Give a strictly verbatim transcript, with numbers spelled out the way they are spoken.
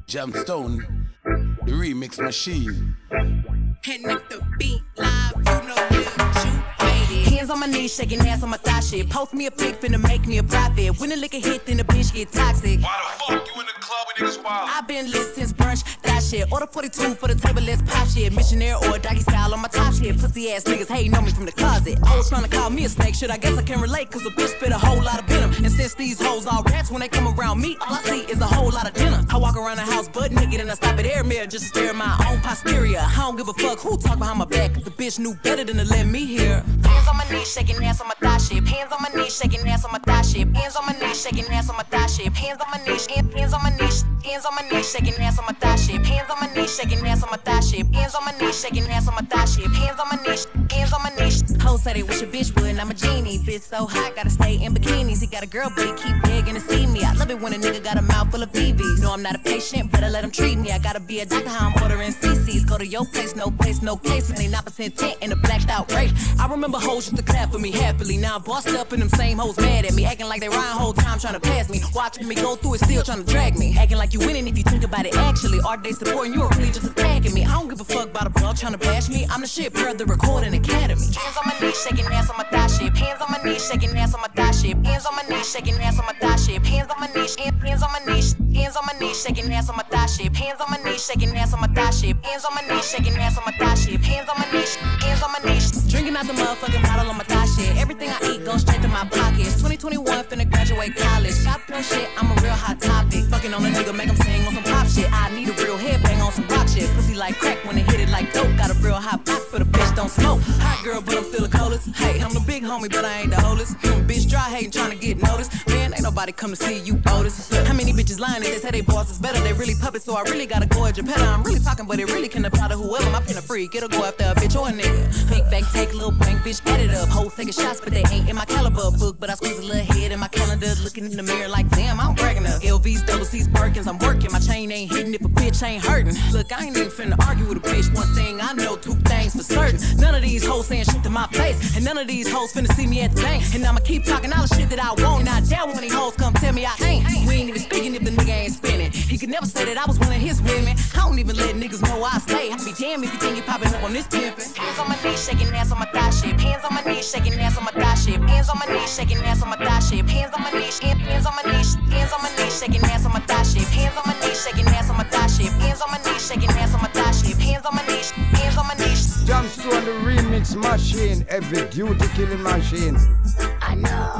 Jamstone, the remix machine. And if the beat live, you know we'll shoot, baby. Hands on my knees, shaking ass on my thigh shit. Post me a pic, finna make me a profit. When the liquor hit, then the bitch get toxic. Why the fuck you in the club with niggas wild? I been lit since brunch, that shit. Order forty-two for the table, let's pop shit. Missionary or doggy style on my top shit. Pussy ass niggas hating on me from the closet. Hoes tryna call me a snake, shit, I guess I can relate. Cause a bitch spit a whole lot of venom. And since these hoes all rats, when they come around me, all I see is a whole lot of dinner. I walk around the house butt naked and I stop at air mirror just to stare at my own posterior. I don't give a fuck who talk behind my back. The bitch knew better than to let me hear. Hands on my knees, shaking ass on my thigh shit. Hands on my knees, shaking ass on my thigh shit. Hands on my knees, shaking ass on my thigh shit. Hands on my knees, hands on my knees, hands on my knees, shaking ass on my thigh shit. Hands on my knees, shaking ass on my thigh shit. Hands on my knees, shaking ass on my thigh shit. Hands on my knees, hands on my knees. Hoes say they wish a bitch would, and I'm a genie. Bitch so hot, gotta stay in bikinis. He got a girl, but he keep begging to see me. I love it when a nigga got a mouth full of B Vs. No, I'm not a patient, better let him treat me. I gotta be a doctor, how I'm ordering C Cs. Go to your place, no place, no case. twenty-nine percent tent in a blacked out rate. I remember hoes used to clap for me happily. Now I'm bossed up and them same hoes mad at me. Acting like they rhyme whole time trying to pass me. Watching me go through it, still trying to drag me. Acting like you winning if you think about it actually. Are they supporting you or really just attacking me? I don't give a fuck about a bro trying to bash me. I'm the shit per the recording academy. Hands on my knees, shaking ass on my thigh shit. Hands on my knees, shaking ass on my thigh shit. Hands on my knees, shaking ass on my thigh shit. Hands on my knees, hands on my knees, hands on my knees, shaking ass on my thigh shit. Hands on my knees, shaking ass on my thigh shit. Hands on my knees, shaking ass on my thigh shit. Hands on my knees, hands on my knees. Drinking out the motherfucking bottle on my thigh shit. Everything I eat goes straight to my pockets. twenty twenty-one finna graduate college. Shop plus shit, I'm a real hot topic. Fucking on a nigga, make him sing on some pop shit. I need a real headbang on some rock shit. Pussy like crack when it hit it like dope. Got a real hot pot for the bitch don't smoke. Hot girl, but I'm still the coldest. Hey, I'm the big homie, but I ain't the oldest. Hmm, bitch dry hating, trying to get noticed. Man, ain't nobody come to see you, Otis. Look, how many bitches lying if they say they boss is better? They really puppets, so I really gotta go at your pet. I'm really talking, but it really can apply to whoever. My pen a freak, it'll go after a bitch or a nigga. Pink back, take a little bank, bitch, add it up. Hoes taking shots, but they ain't in my caliber book. But I squeeze a little head in my calendar, looking in the mirror like, damn, I'm bragging up. L Vs, double C's, Birkins, I'm working. My chain ain't hitting if a bitch ain't hurting. Look, I ain't even finna argue with a bitch. One thing I know, two things for certain. None of these hoes saying shit to my face, and none of these hoes finna see me at the bank. And I'ma keep talking all the shit that I want, and I dare when these hoes come tell me I ain't. We ain't even speaking if the nigga ain't spinning. He could never say that I was one of his women. I don't even let niggas know I stay. I'd be damn if you think you popping up on this pimpin'. Hands on my knees, shaking ass on my thigh shit. Hands on my knees, shaking ass on my thigh shit. Hands on my knees, shaking ass on my thigh shit. Hands on my knees, hands on my knees, hands on my knees, shaking ass on my thigh shit. Hands on my knees, shaking ass on my thigh shit. Hands on my knees, shaking ass on my thigh shit. Hands on my knees, hands on my knees. Jamstone, the remix machine, every duty killing machine. I know.